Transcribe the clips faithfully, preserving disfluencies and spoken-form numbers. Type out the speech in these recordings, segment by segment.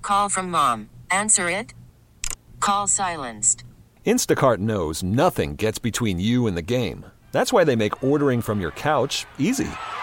Call from mom. Answer it. Call silenced. Instacart knows nothing gets between you and the game. That's why they make ordering from your couch easy.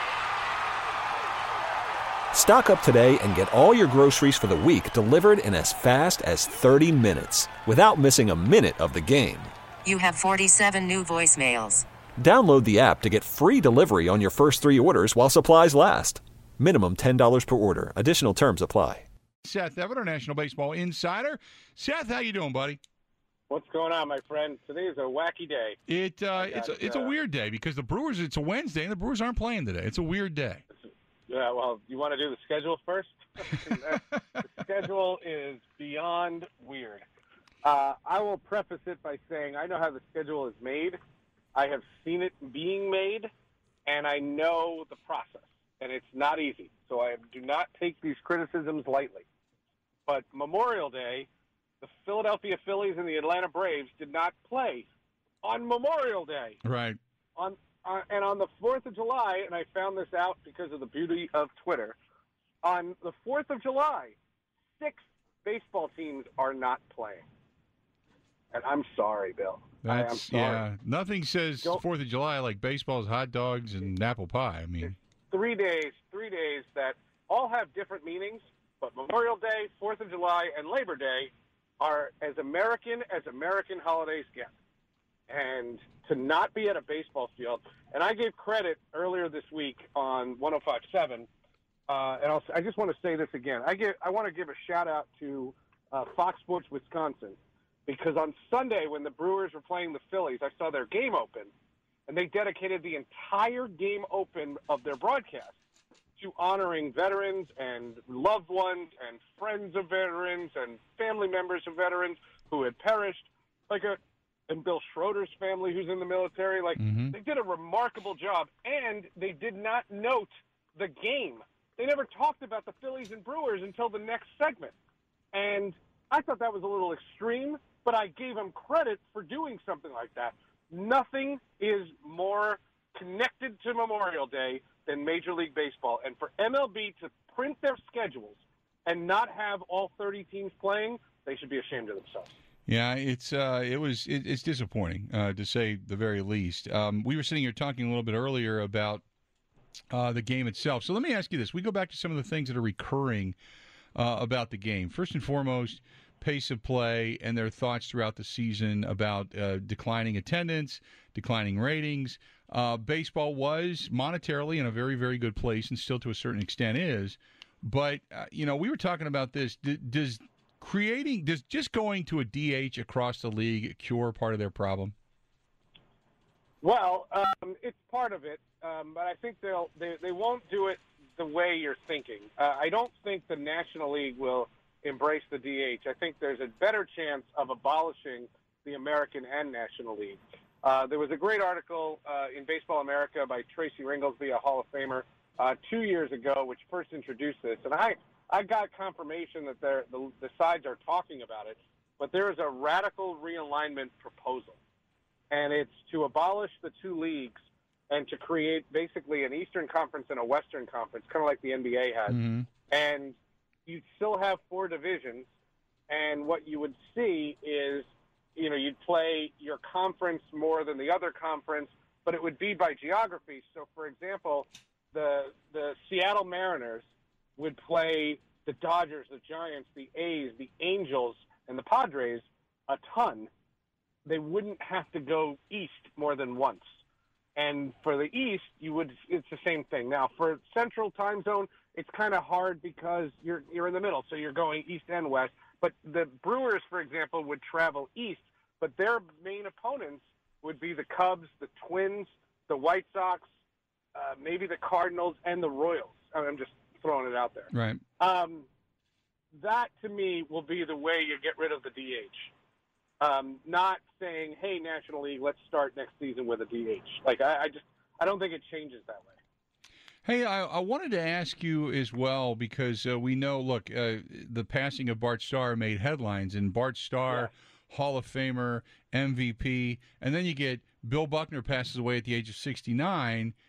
Stock up today and get all your groceries for the week delivered in as fast as thirty minutes without missing a minute of the game. You have forty-seven new voicemails. Download the app to get free delivery on your first three orders while supplies last. Minimum ten dollars per order. Additional terms apply. Seth Everett, our National Baseball Insider. Seth, how you doing, buddy? What's going on, my friend? Today is a wacky day. It uh, it's a, it's a weird day because the Brewers, it's a Wednesday, and the Brewers aren't playing today. It's a weird day. Yeah, well, you want to do the schedule first? The schedule is beyond weird. Uh, I will preface it by saying I know how the schedule is made. I have seen it being made, and I know the process, and it's not easy. So I do not take these criticisms lightly. But Memorial Day, the Philadelphia Phillies and the Atlanta Braves did not play on Memorial Day. Right. On uh, and on the fourth of July, and I found this out because of the beauty of Twitter, on the fourth of July, six baseball teams are not playing. And I'm sorry, Bill. That's, I am sorry. Yeah, nothing says Don't- fourth of July like baseball's hot dogs and apple pie. I mean, Three days, three days that all have different meanings, but Memorial Day, fourth of July, and Labor Day are as American as American holidays get. And to not be at a baseball field, and I gave credit earlier this week on one oh five point seven, uh, and I'll, I just want to say this again. I give, I want to give a shout-out to uh, Fox Sports Wisconsin, because on Sunday when the Brewers were playing the Phillies, I saw their game open, and they dedicated the entire game open of their broadcast to honoring veterans and loved ones and friends of veterans and family members of veterans who had perished, like a and Bill Schroeder's family who's in the military. Like Mhm. they did a remarkable job, and they did not note the game. They never talked about the Phillies and Brewers until the next segment, and I thought that was a little extreme, but I gave them credit for doing something like that. Nothing is more connected to Memorial Day than Major League Baseball. And for M L B to print their schedules and not have all thirty teams playing, they should be ashamed of themselves. yeah, it's uh, it was it, it's disappointing uh, to say the very least. Um, we were sitting here talking a little bit earlier about uh, the game itself. So let me ask you this: we go back to some of the things that are recurring uh, about the game. First and foremost, pace of play and their thoughts throughout the season about uh, declining attendance, declining ratings. Uh, baseball was monetarily in a very, very good place and still to a certain extent is. But, uh, you know, we were talking about this. D- does creating, does just going to a D H across the league cure part of their problem? Well, um, it's part of it, um, but I think they'll they, they won't do it the way you're thinking. Uh, I don't think the National League will embrace the D H. I think there's a better chance of abolishing the American and National League. Uh, there was a great article uh, in Baseball America by Tracy Ringolsby, a Hall of Famer, uh, two years ago, which first introduced this. And I, I got confirmation that the, the sides are talking about it, but there is a radical realignment proposal. And it's to abolish the two leagues and to create basically an Eastern Conference and a Western Conference, kind of like the N B A has. Mm-hmm. And you'd still have four divisions, and what you would see is, you know, you'd play your conference more than the other conference, but it would be by geography. So, for example, the the Seattle Mariners would play the Dodgers, the Giants, the A's, the Angels, and the Padres a ton. They wouldn't have to go east more than once. And for the East, you would it's the same thing. Now, for Central Time Zone, it's kind of hard because you're you're in the middle, so you're going east and west. But the Brewers, for example, would travel east, but their main opponents would be the Cubs, the Twins, the White Sox, uh, maybe the Cardinals, and the Royals. I'm just throwing it out there. Right. Um, that, to me, will be the way you get rid of the D H. Um, not saying, hey, National League, let's start next season with a D H. Like, I, I just I don't think it changes that way. Hey, I, I wanted to ask you as well because uh, we know, look, uh, the passing of Bart Starr made headlines, and Bart Starr, yeah. Hall of Famer, M V P, and then you get Bill Buckner passes away at the age of sixty-nine.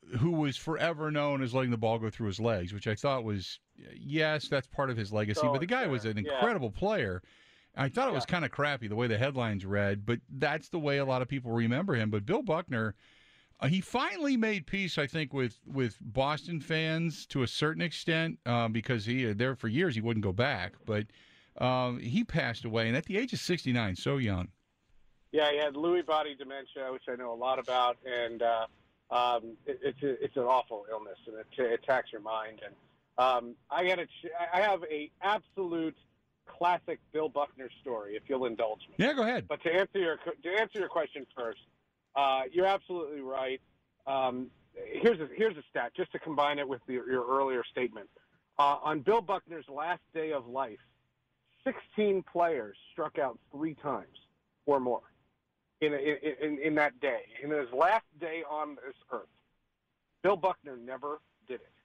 who was forever known as letting the ball go through his legs, which I thought was, yes, that's part of his legacy. So but the guy fair. was an Yeah. incredible player. I thought it was Yeah. kind of crappy the way the headlines read, but that's the way a lot of people remember him. But Bill Buckner, uh, he finally made peace, I think, with, with Boston fans to a certain extent, um, because he there for years he wouldn't go back. But um, he passed away, and at the age of sixty-nine, so young. Yeah, he had Lewy body dementia, which I know a lot about, and uh, um, it, it's a, it's an awful illness, and it, it attacks your mind. And um, I got a, I have a absolute classic Bill Buckner story, if you'll indulge me. Yeah, go ahead. But to answer your to answer your question first, uh, you're absolutely right. Um, here's a here's a stat just to combine it with the, your earlier statement. Uh, on Bill Buckner's last day of life, sixteen players struck out three times or more in, a, in in that day. In his last day on this earth, Bill Buckner never did it.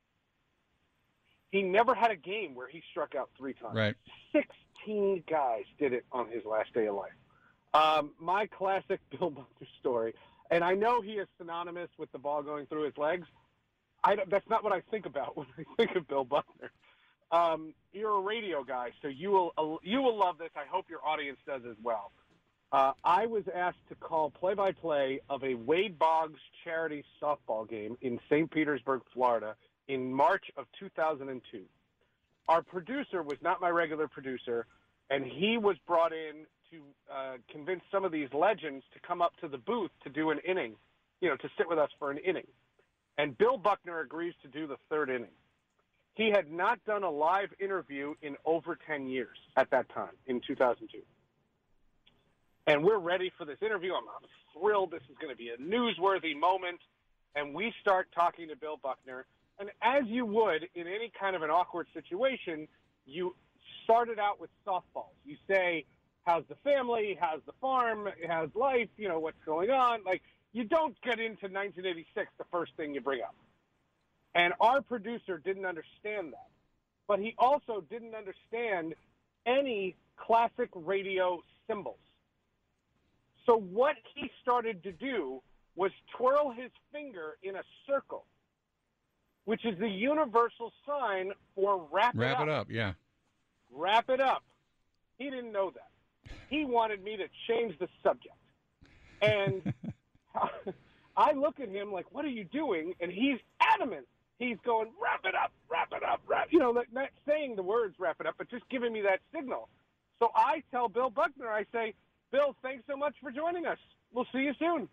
He never had a game where he struck out three times. Right. sixteen guys did it on his last day of life. Um, my classic Bill Buckner story, and I know he is synonymous with the ball going through his legs. I don't, that's not what I think about when I think of Bill Buckner. Um, you're a radio guy, so you will you will love this. I hope your audience does as well. Uh, I was asked to call play-by-play of a Wade Boggs charity softball game in Saint Petersburg, Florida, in March of two thousand two. Our producer was not my regular producer, and he was brought in to uh, convince some of these legends to come up to the booth to do an inning, you know, to sit with us for an inning. And Bill Buckner agrees to do the third inning. He had not done a live interview in over ten years at that time, in two thousand two. And we're ready for this interview. I'm, I'm thrilled. This is going to be a newsworthy moment. And we start talking to Bill Buckner. And as you would in any kind of an awkward situation, you started out with softballs. You say, how's the family? How's the farm? How's life? You know, what's going on? Like, you don't get into nineteen eighty-six the first thing you bring up. And our producer didn't understand that. But he also didn't understand any classic radio symbols. So what he started to do was twirl his finger in a circle, which is the universal sign for wrap, Wrap it up. it up, yeah. Wrap it up. He didn't know that. He wanted me to change the subject. And I look at him like, what are you doing? And he's adamant. He's going, wrap it up, wrap it up, wrap. You know, not, not saying the words wrap it up, but just giving me that signal. So I tell Bill Buckner, I say, Bill, thanks so much for joining us. We'll see you soon.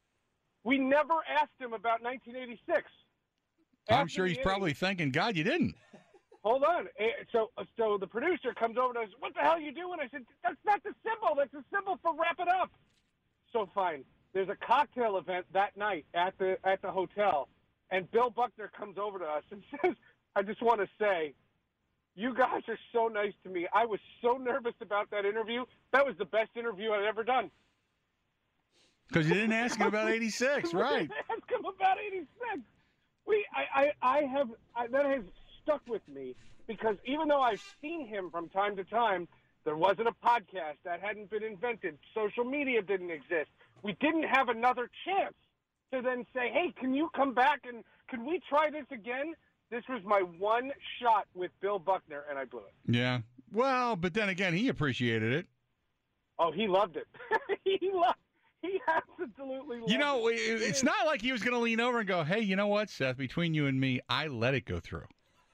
We never asked him about nineteen eighty-six. I'm After sure the he's inning- probably thinking, God, you didn't. Hold on. Eh, So, so the producer comes over and says, what the hell are you doing? I said, that's not the symbol. That's the symbol for wrap it up. So fine. There's a cocktail event that night at the at the hotel, and Bill Buckner comes over to us and says, I just want to say, you guys are so nice to me. I was so nervous about that interview. That was the best interview I've ever done. Because you didn't ask him about eighty-six, right? Ask him about eighty-six. We, I, I, I have I, that has stuck with me because even though I've seen him from time to time, there wasn't a podcast that hadn't been invented. Social media didn't exist. We didn't have another chance to then say, "Hey, can you come back and can we try this again?" This was my one shot with Bill Buckner, and I blew it. Yeah. Well, but then again, he appreciated it. Oh, he loved it. he loved. He absolutely loved You know, it. it- it's not like he was going to lean over and go, hey, you know what, Seth, between you and me, I let it go through.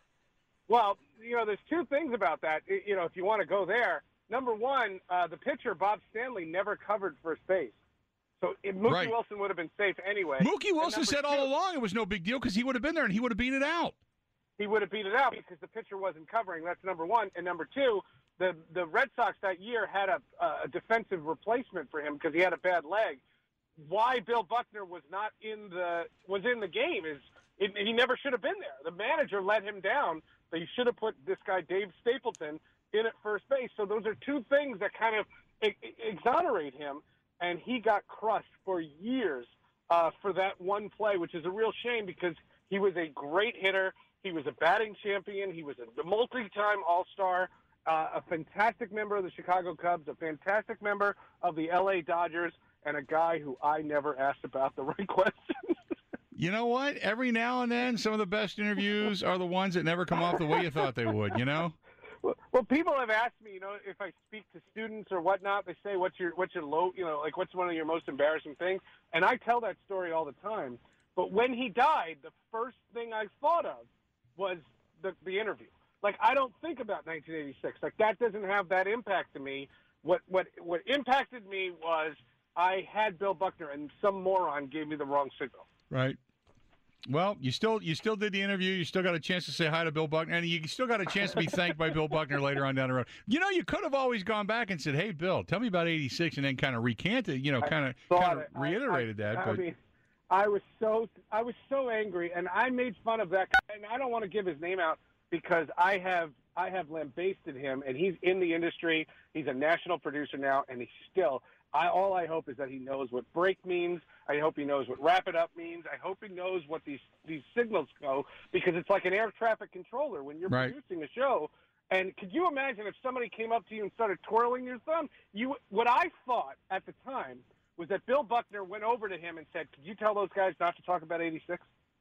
Well, you know, there's two things about that. I- You know, if you want to go there, number one, uh, the pitcher, Bob Stanley, never covered first base. So if Mookie Right. Wilson would have been safe anyway. Mookie And Wilson number said all two, along it was no big deal because he would have been there and he would have beat it out. he would have beat it out because the pitcher wasn't covering. That's number one. And number two, the the Red Sox that year had a, a defensive replacement for him because he had a bad leg. Why Bill Buckner was not in the was in the game is it, he never should have been there. The manager let him down. They should have put this guy Dave Stapleton in at first base. So those are two things that kind of e- exonerate him, and he got crushed for years uh, for that one play, which is a real shame because he was a great hitter. He was a batting champion. He was a multi-time All-Star, uh, a fantastic member of the Chicago Cubs, a fantastic member of the L A Dodgers, and a guy who I never asked about the right questions. You know what? Every now and then, some of the best interviews are the ones that never come off the way you thought they would, you know? Well, well, people have asked me, you know, if I speak to students or whatnot, they say, what's your, what's your low, you know, like, what's one of your most embarrassing things? And I tell that story all the time. But when he died, the first thing I thought of was the, the interview. Like, I don't think about nineteen eighty-six. Like, that doesn't have that impact to me. What, what, what impacted me was I had Bill Buckner, and some moron gave me the wrong signal. Right. Well, you still you still did the interview. You still got a chance to say hi to Bill Buckner, and you still got a chance to be thanked by Bill Buckner later on down the road. You know, you could have always gone back and said, "Hey, Bill, tell me about eighty-six," and then kind of recanted. You know, kind of kind of reiterated I, I, that. I but mean, I was so I was so angry, and I made fun of that guy. And I don't want to give his name out because I have I have lambasted him, and he's in the industry. He's a national producer now, and he's still. I, all I hope is that he knows what break means. I hope he knows what wrap it up means. I hope he knows what these, these signals go, because it's like an air traffic controller when you're right. producing a show. And could you imagine if somebody came up to you and started twirling your thumb? You, what I thought at the time was that Bill Buckner went over to him and said, "Could you tell those guys not to talk about eighty-six?"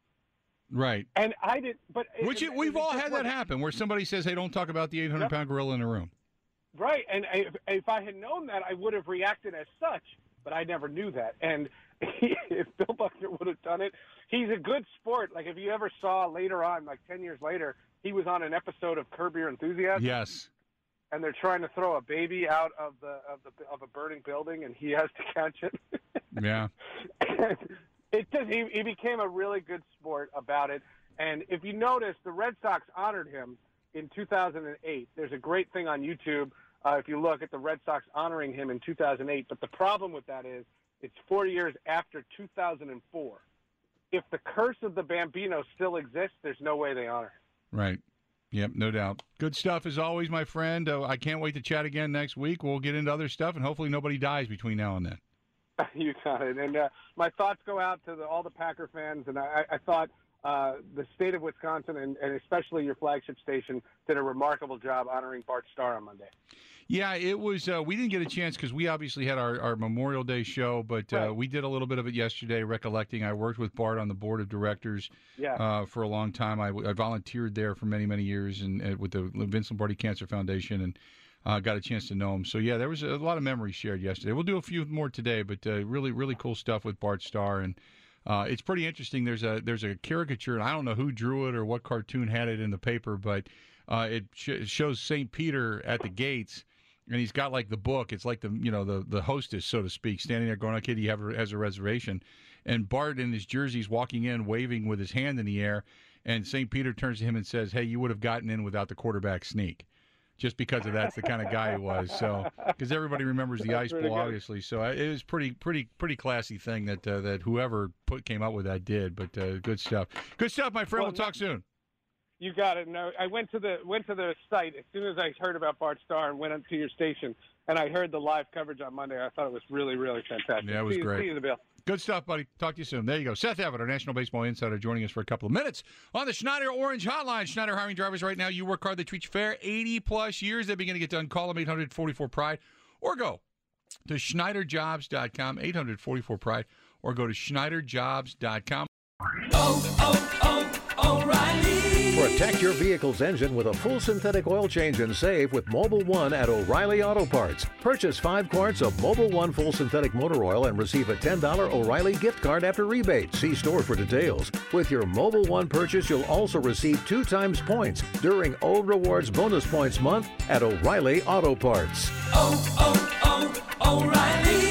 Right. And I did, but Which it, it, we've it all had that wasn't. happen, where somebody says, "Hey, don't talk about the eight hundred pound gorilla in the room." Right, and if, if I had known that, I would have reacted as such, but I never knew that. And he, if Bill Buckner would have done it, he's a good sport. Like, if you ever saw later on, like ten years later, he was on an episode of Curb Your Enthusiasm. Yes. And they're trying to throw a baby out of the of the of a burning building, and he has to catch it. Yeah. And it just he, he became a really good sport about it. And if you notice, the Red Sox honored him in two thousand eight. There's a great thing on YouTube. Uh, if you look at the Red Sox honoring him in two thousand eight, but the problem with that is it's four years after two thousand four. If the curse of the Bambino still exists, there's no way they honor him. Right. Yep, no doubt. Good stuff as always, my friend. Uh, I can't wait to chat again next week. We'll get into other stuff, and hopefully nobody dies between now and then. You got it. And uh, my thoughts go out to the, all the Packer fans, and I, I thought uh, the state of Wisconsin, and, and especially your flagship station, did a remarkable job honoring Bart Starr on Monday. Yeah, it was. Uh, we didn't get a chance because we obviously had our, our Memorial Day show, but uh, right. we did a little bit of it yesterday, recollecting. I worked with Bart on the board of directors yeah. uh, for a long time. I, I volunteered there for many, many years and uh, with the Vince Lombardi Cancer Foundation, and uh, got a chance to know him. So, yeah, there was a lot of memories shared yesterday. We'll do a few more today, but uh, really, really cool stuff with Bart Starr. And uh, it's pretty interesting. There's a there's a caricature, and I don't know who drew it or what cartoon had it in the paper, but uh, it, sh- it shows Saint Peter at the gates. And he's got like the book. It's like the you know the the hostess, so to speak, standing there going, "Okay, do you have a, has a reservation?" And Bart in his jersey is walking in, waving with his hand in the air. And Saint Peter turns to him and says, "Hey, you would have gotten in without the quarterback sneak," just because of that's the kind of guy he was. So because everybody remembers the Ice Bowl, obviously. So it was pretty pretty pretty classy thing that uh, that whoever put came up with that did. But uh, good stuff. Good stuff, my friend. Well, we'll talk soon. You got it. No, I went to the went to the site as soon as I heard about Bart Starr and went up to your station, and I heard the live coverage on Monday. I thought it was really, really fantastic. Yeah, it was see, great. See you, Bill. Good stuff, buddy. Talk to you soon. There you go. Seth Abbott, our National Baseball Insider, joining us for a couple of minutes on the Schneider Orange Hotline. Schneider hiring drivers right now. You work hard, they treat you fair. eighty-plus years, they begin to get done. Call them eight hundred forty-four pride or go to Schneider Jobs dot com, eight hundred forty-four pride, or go to Schneider Jobs dot com. Oh, oh, oh, O'Reilly. Protect your vehicle's engine with a full synthetic oil change and save with Mobil One at O'Reilly Auto Parts. Purchase five quarts of Mobil One full synthetic motor oil and receive a ten dollars O'Reilly gift card after rebate. See store for details. With your Mobil One purchase, you'll also receive two times points during O Rewards Bonus Points Month at O'Reilly Auto Parts. Oh, oh, oh, O'Reilly.